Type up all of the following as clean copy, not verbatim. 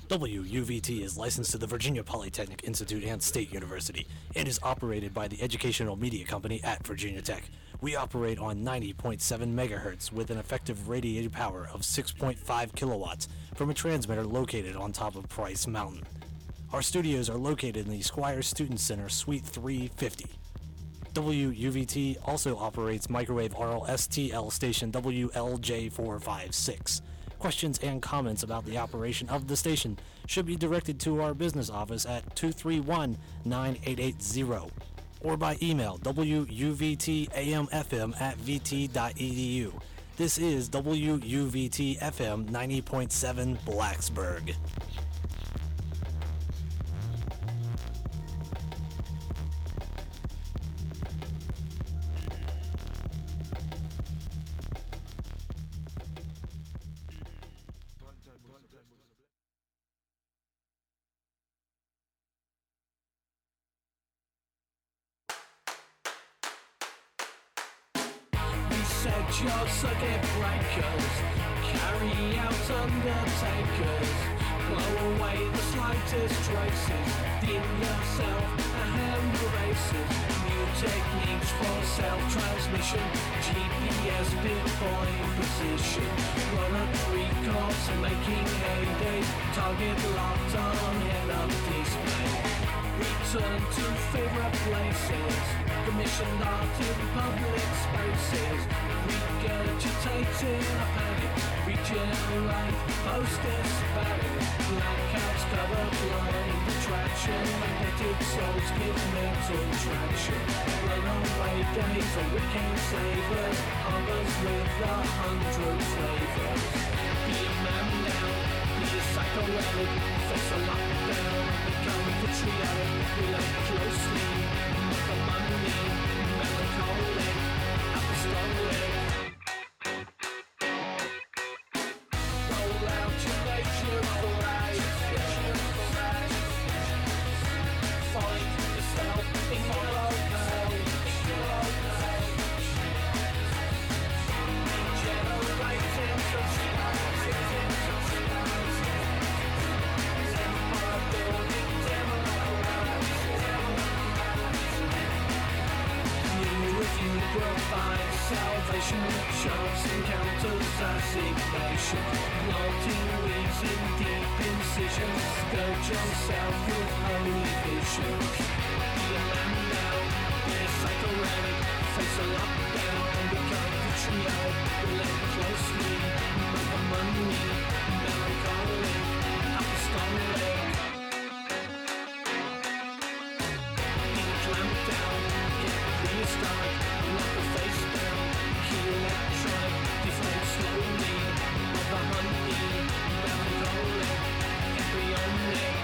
WUVT is licensed to the Virginia Polytechnic Institute and State University and is operated by the Educational Media Company at Virginia Tech. We operate on 90.7 megahertz with an effective radiated power of 6.5 kilowatts from a transmitter located on top of Price Mountain. Our studios are located in the Squire Student Center, Suite 350. WUVT also operates microwave RLSTL station WLJ456. Questions and comments about the operation of the station should be directed to our business office at 231-9880 or by email wuvtamfm@vt.edu. This is WUVT FM 90.7 Blacksburg. Set your circuit breakers, carry out undertakers, blow away the slightest traces, dim yourself a hand erases, new techniques for self-transmission, GPS pinpoint precision, run a 3-course making heyday, target locked on head-up display, return to favorite places, commissioned art in public spaces, regurgitating a panic, regenerate, post-disparic, blackouts cover blind attraction, magnetic souls give mental traction, runaway days or weekend savers, others with 100 flavors. Be a man now, be a psychotic, face a lockdown, become patriotic, relate closely, the money, melancholic, apostolic. Roll out your nature flag. Find yourself in your locale. Regenerating society. Empire building you provide salvation, chance encounters assignation, wanting reason, deep incision, scourge yourself with holy visions. Be a man now, be a psychotic, face a lockdown, become the trio, relate closely, make the money, melancholic, apostolic. Clamp down, get prehistoric, knock the face down, key electronic, deflate slowly, mother honey, melancholic, embryonic.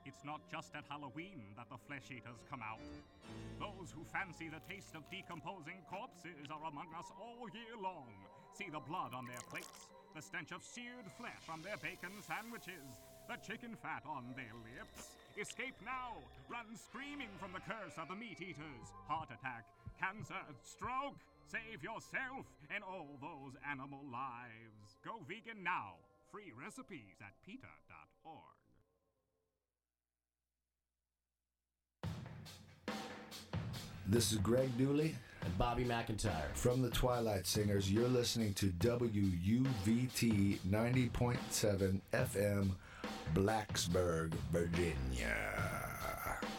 It's not just at Halloween that the flesh eaters come out. Those who fancy the taste of decomposing corpses are among us all year long. See the blood on their plates, the stench of seared flesh on their bacon sandwiches, the chicken fat on their lips. Escape now! Run screaming from the curse of the meat eaters. Heart attack, cancer, stroke. Save yourself and all those animal lives. Go vegan now. Free recipes at PETA.org. This is Greg Dooley and Bobby McIntyre from the Twilight Singers. You're listening to WUVT 90.7 FM, Blacksburg, Virginia.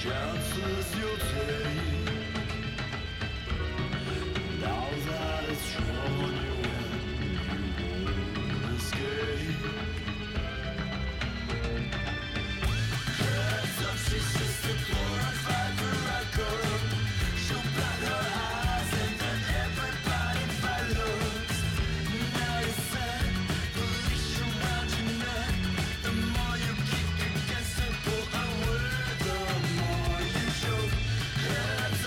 chances you'll take. Now that it's drawn you in, you won't escape. Heads up, she's just a glorified record. She'll blind her eyes and then everybody follows. Now you're set, the leash around your neck. The more you kick against it, pull away, the more you choke. Heads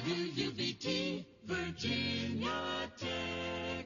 WUVT Virginia Tech.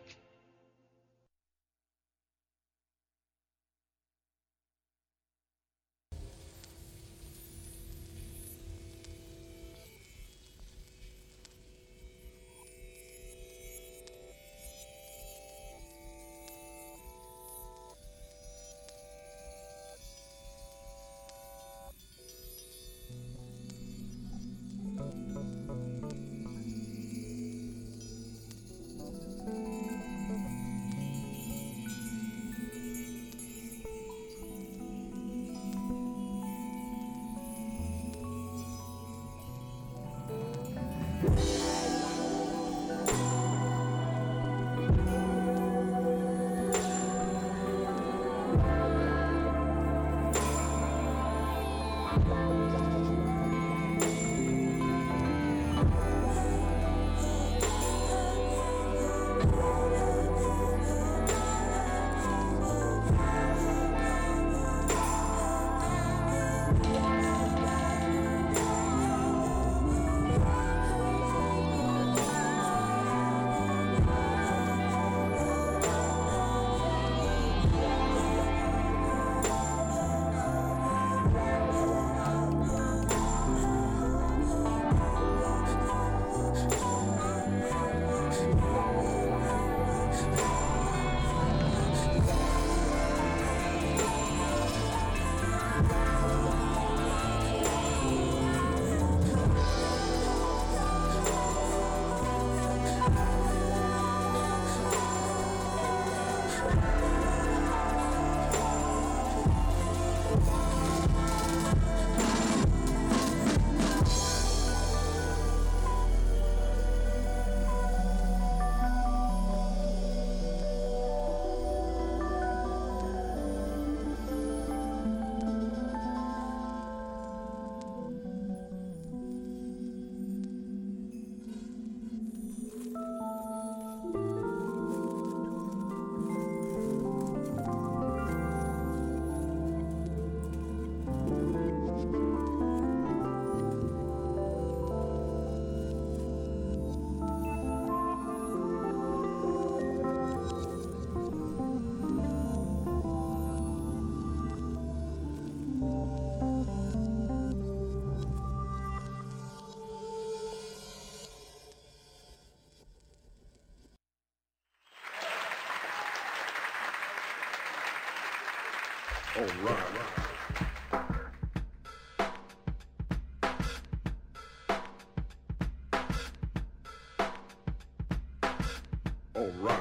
All right. All right.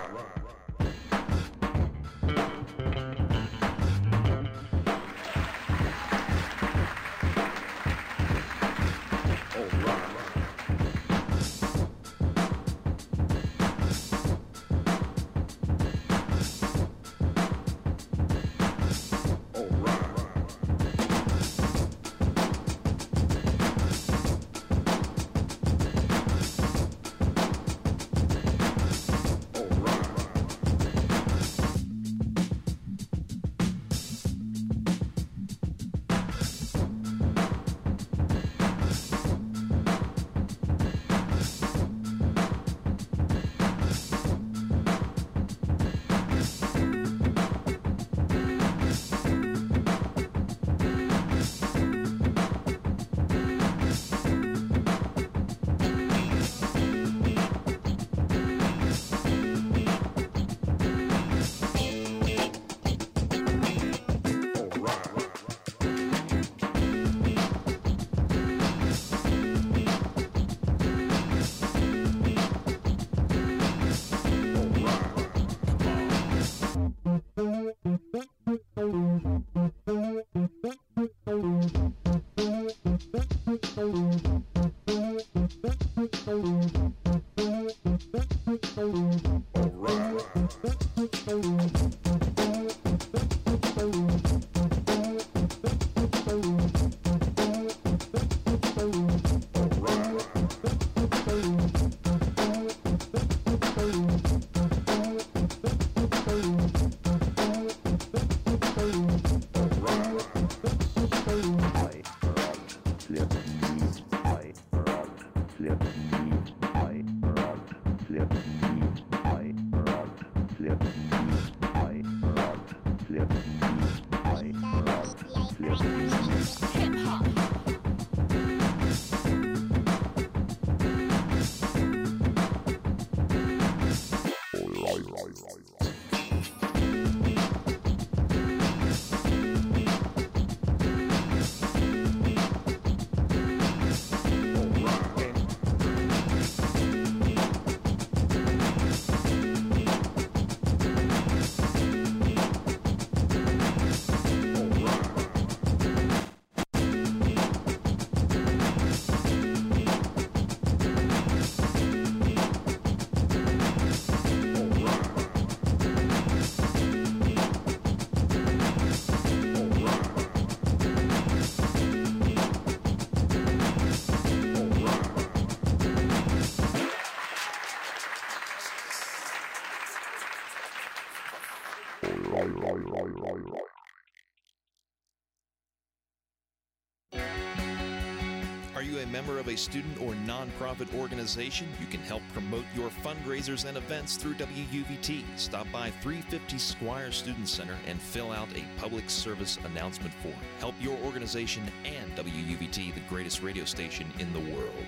Flip, Are you a member of a student or nonprofit organization? You can help promote your fundraisers and events through WUVT. Stop by 350 Squire Student Center and fill out a public service announcement form. Help your organization and WUVT, the greatest radio station in the world.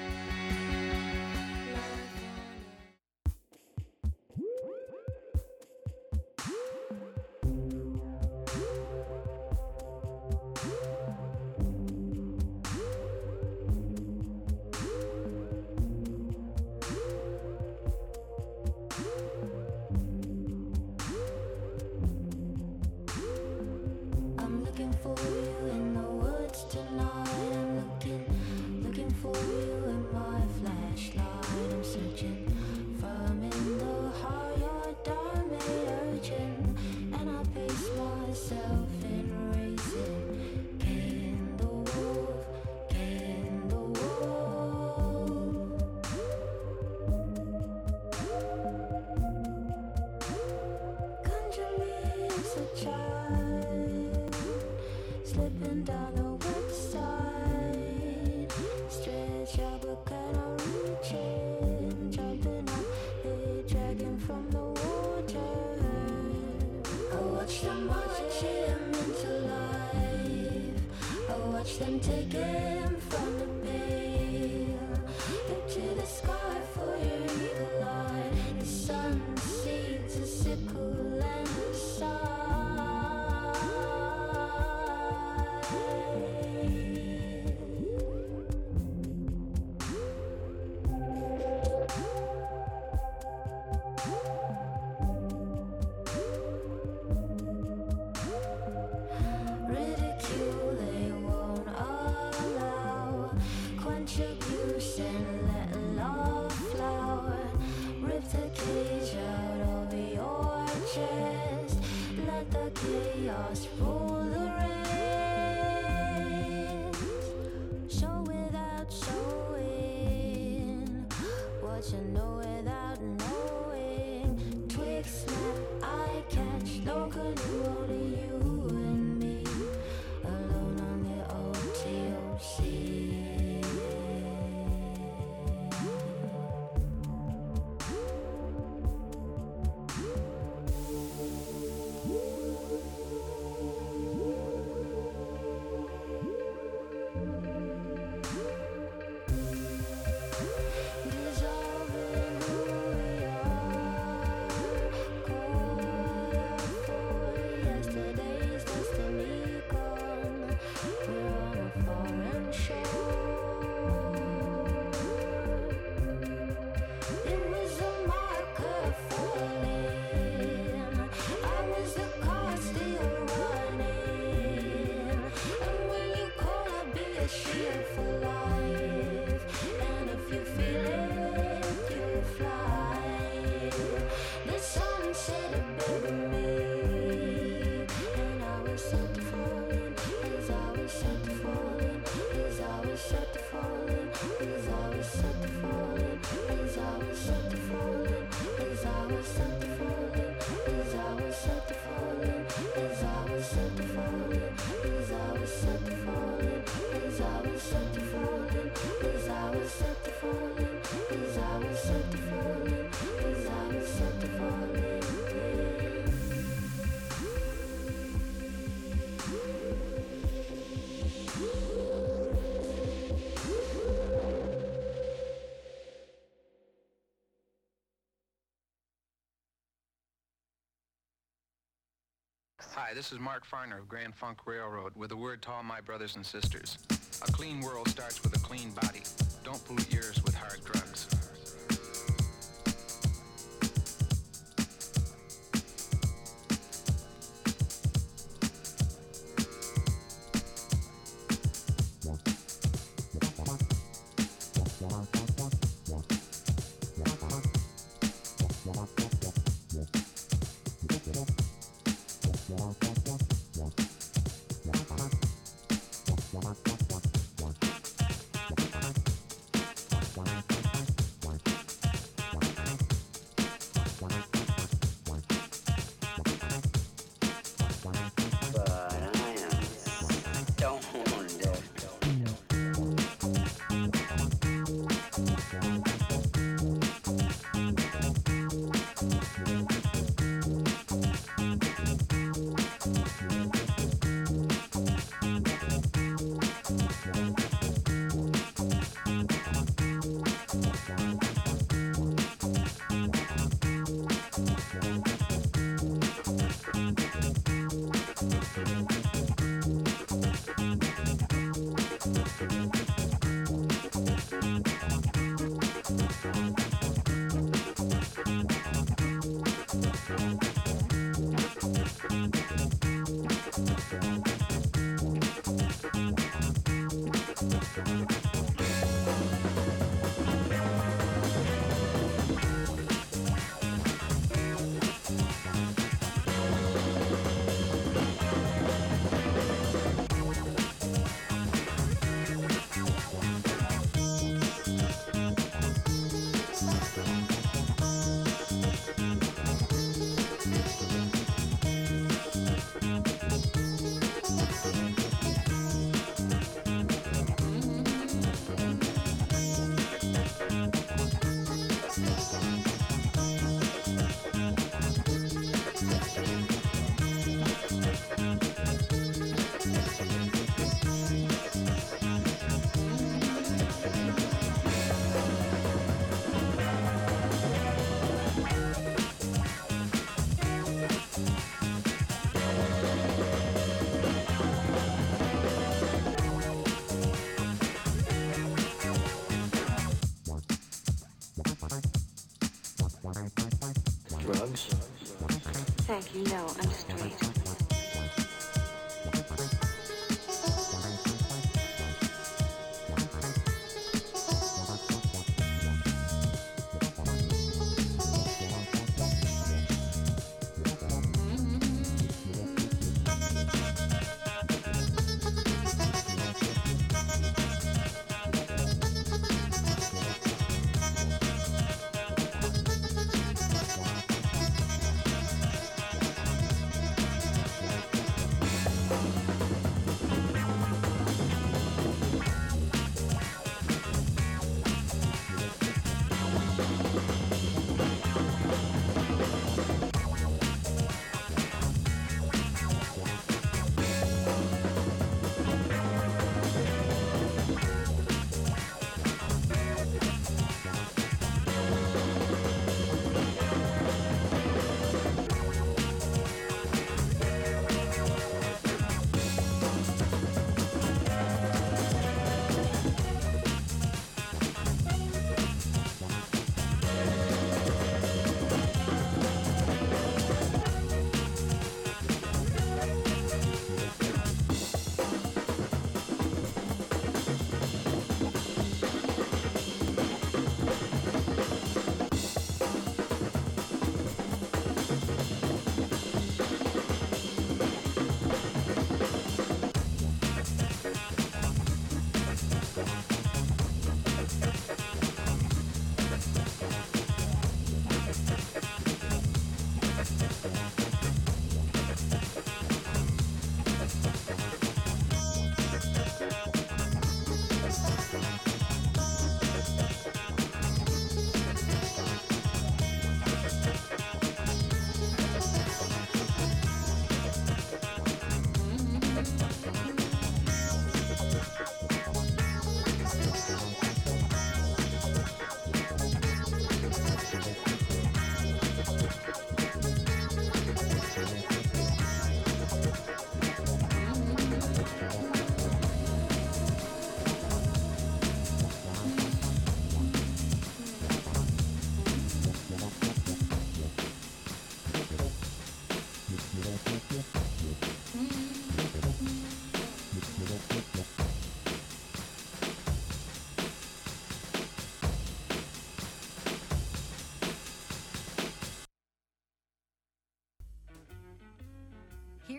I'm looking for you in the woods tonight. I'm looking for you in my flashlight. I'm searching from in the heart your diamond urchin, and I pace myself in racing. Can the wolf, can the wolf? Conjure me as a child, slipping down the wet side. Stretch out, but cannot reach it. Jumping up, a dragon from the water. I watch them march him into life. I watch them take him from the bale. Look to the sky for your eagle eye. The sun seeds a sickle and a sigh. Ridicule they won't allow. Quench abuse and let love flower. Rip the cage out of your chest. Let the chaos rule the rest. Show without showing what you know without knowing. Twig snap, eye catch, no canoe, only you and me, alone on the OTOC. Dissolving who we are, caught up for yesterday's destiny gone. We're on a foreign shore. It was a marker falling. I was the car still running. And when you call, I'll be a shield for life. And if you feel it, you'll fly. The sun set a bed in me, and I was set to falling. As I was set to falling, as I was set to falling, as I was set to falling, as I was set to falling, as I was set to falling, as I was set to falling, as I was set to falling, as I was set to falling, as I was set to falling, as I was set to falling, as I was set to falling, as I was set to falling. Hi, this is Mark Farner of Grand Funk Railroad with a word to all my brothers and sisters. A clean world starts with a clean body. Don't pollute yours with hard drugs. Drugs? Thank you, no, I'm straight.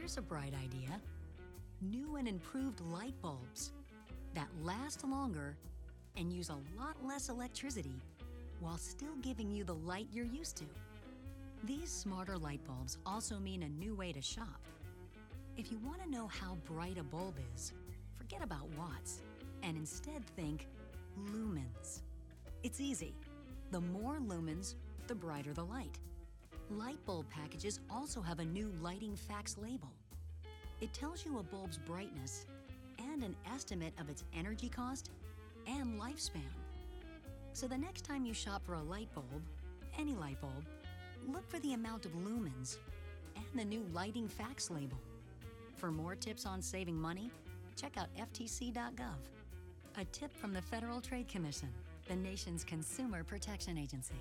Here's a bright idea. New and improved light bulbs that last longer and use a lot less electricity while still giving you the light you're used to. These smarter light bulbs also mean a new way to shop. If you want to know how bright a bulb is, forget about watts and instead think lumens. It's easy. The more lumens, the brighter the light. Light bulb packages also have a new lighting facts label. It tells you a bulb's brightness and an estimate of its energy cost and lifespan. So the next time you shop for a light bulb, any light bulb, look for the amount of lumens and the new lighting facts label. For more tips on saving money, check out ftc.gov. A tip from the Federal Trade Commission, the nation's consumer protection agency.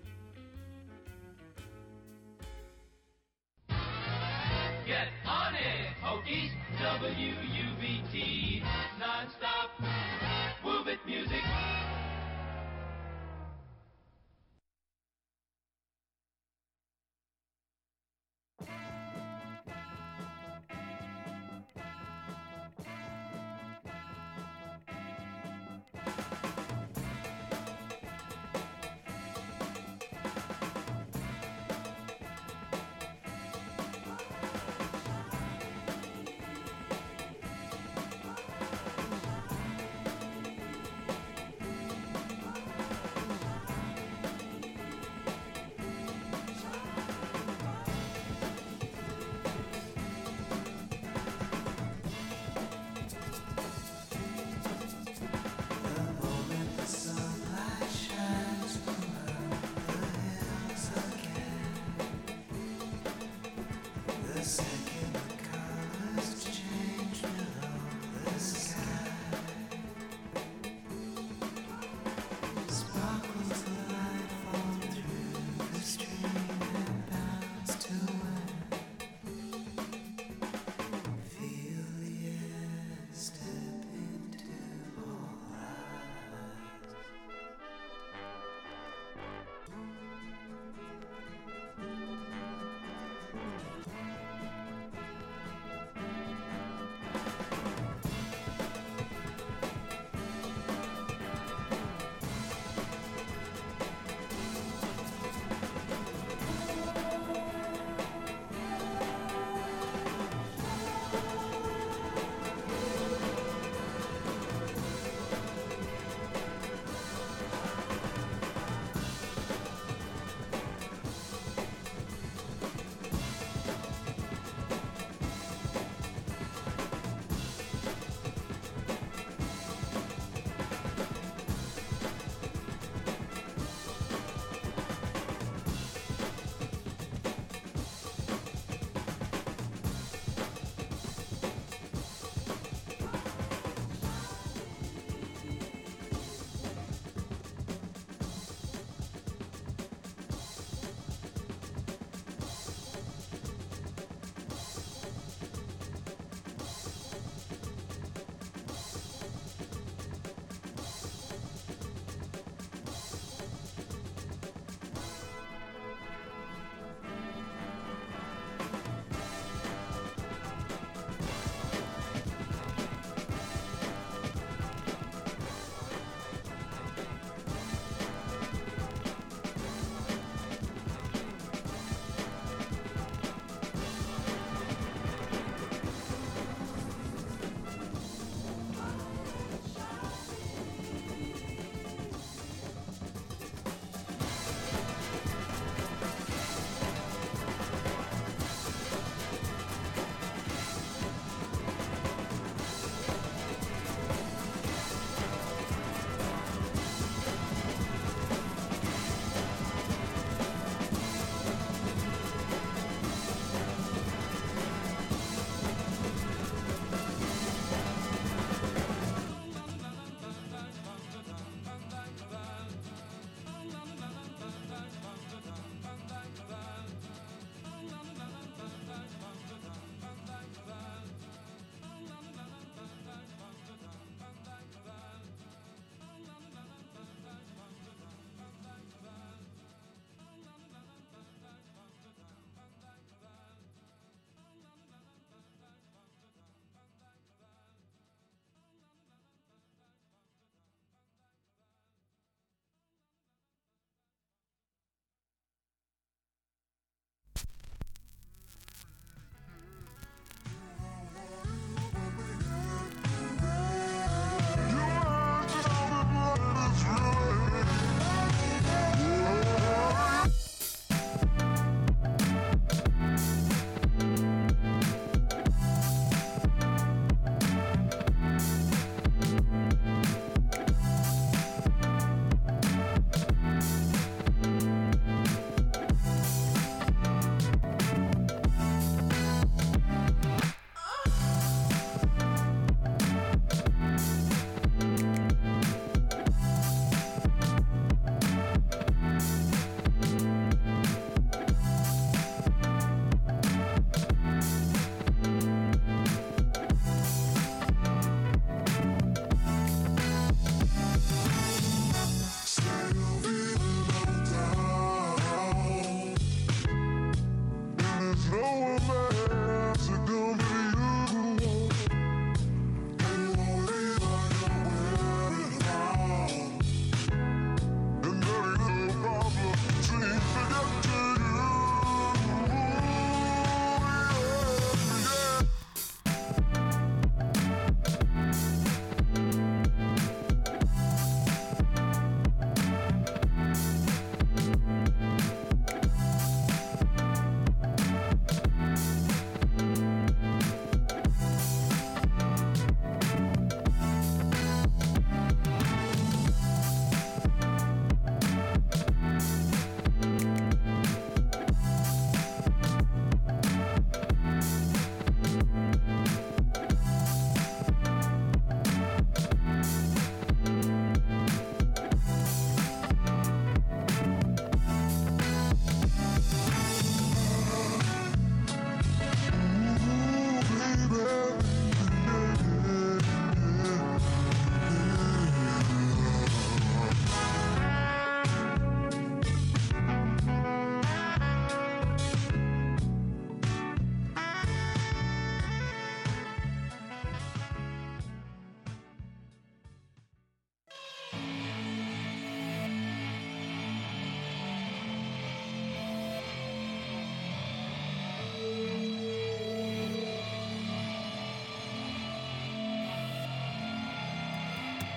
Get on it, Hokies. WUVT, non-stop. Move it, music.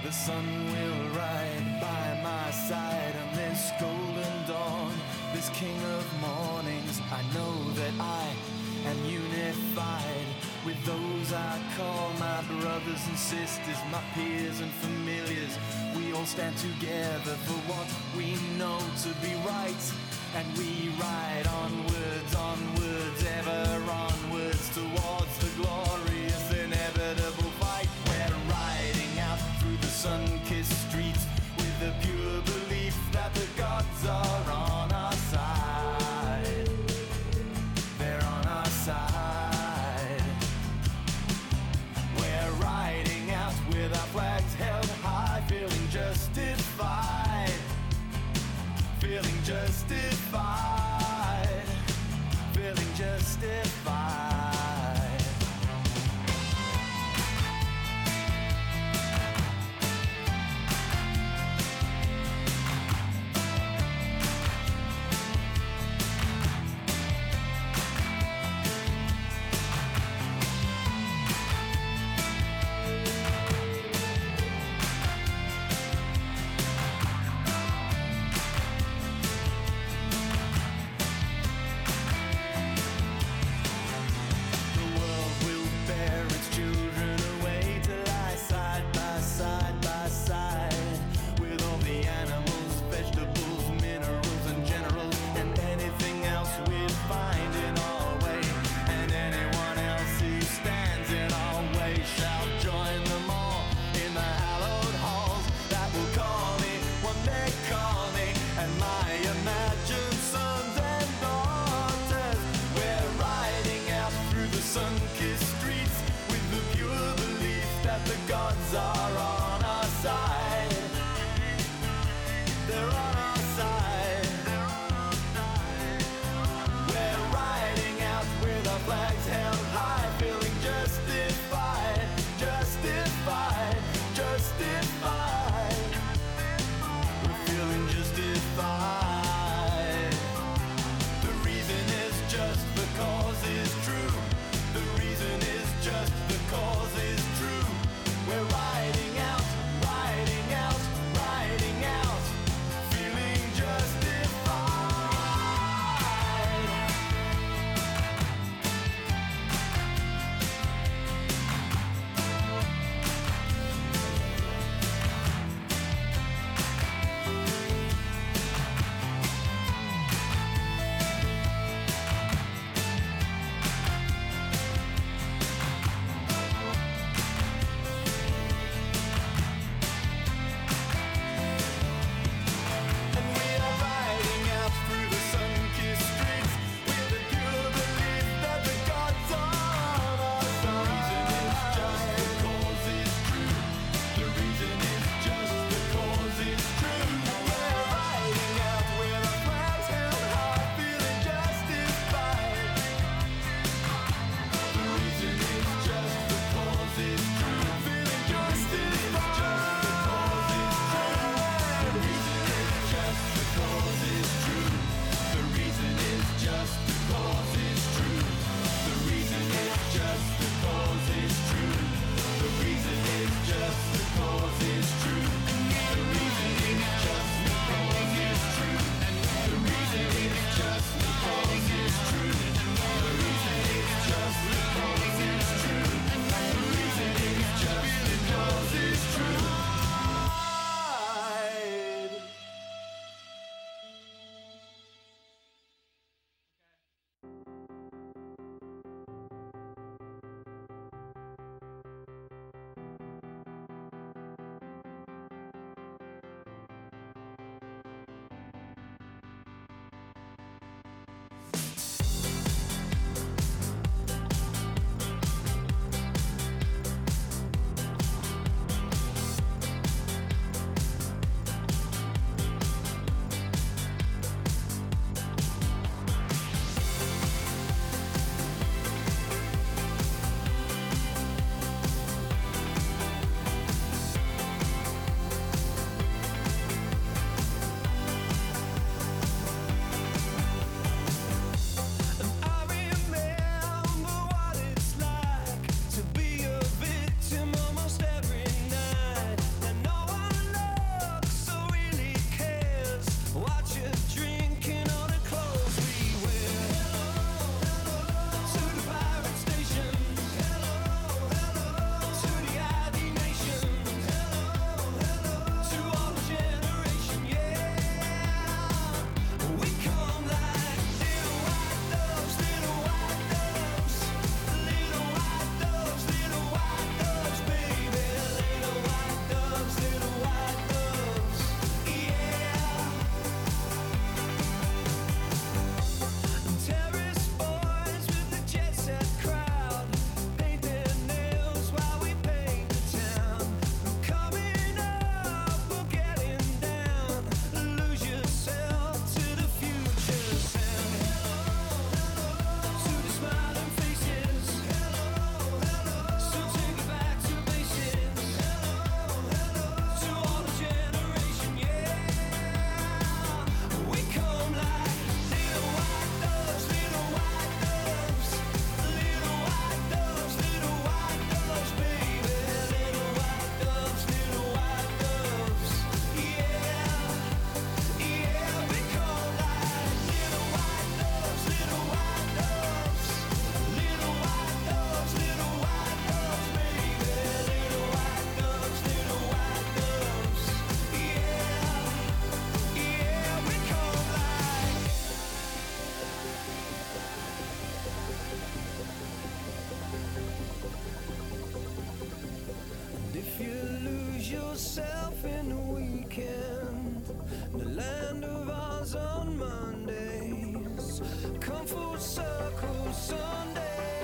The sun will ride by my side on this golden dawn, this king of mornings. I know that I am unified with those I call my brothers and sisters, my peers and familiars. We all stand together for what we know to be right, and we ride onwards, onwards, ever onwards towards the glorious inevitable fight. We're riding out through the sun-kissed streets with the pure belief that the gods are on our side. They're on our side. We're riding out with our flags held high, feeling justified, feeling justified. life in the weekend, the land of ours on Mondays, come full circle Sunday.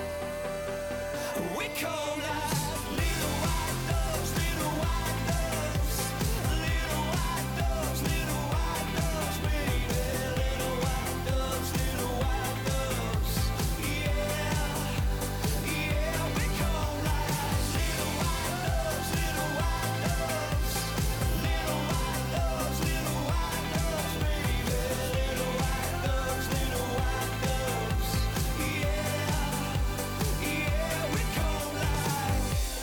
We come like little white doves, little white doves, little white doves, little white doves, baby, little white doves, yeah, yeah. We come like little white doves, little white doves, little white doves, little white doves, baby, little white doves, yeah, yeah. We come like.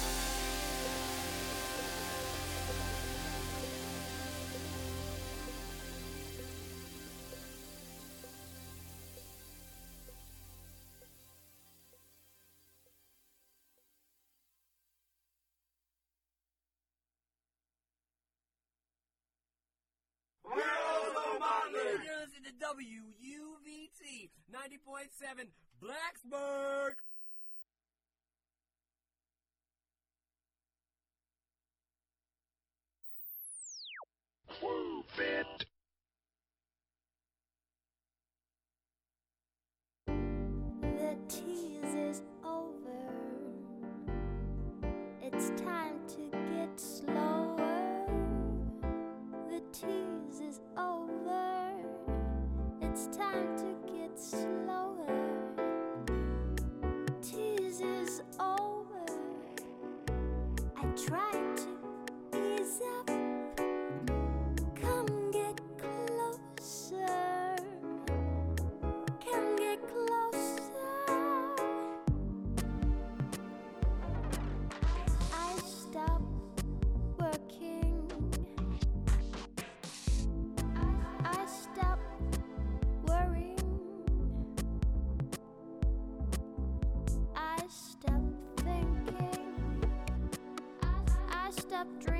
You're listening to WUVT 90.7 Blacksburg. Move it. The tease is over. It's time to get slower. The tease is over. It's time to get slower. Tease is over. I tried to ease up. Come get closer. Come get closer. I stopped working. I stopped worrying. I stopped thinking. I stopped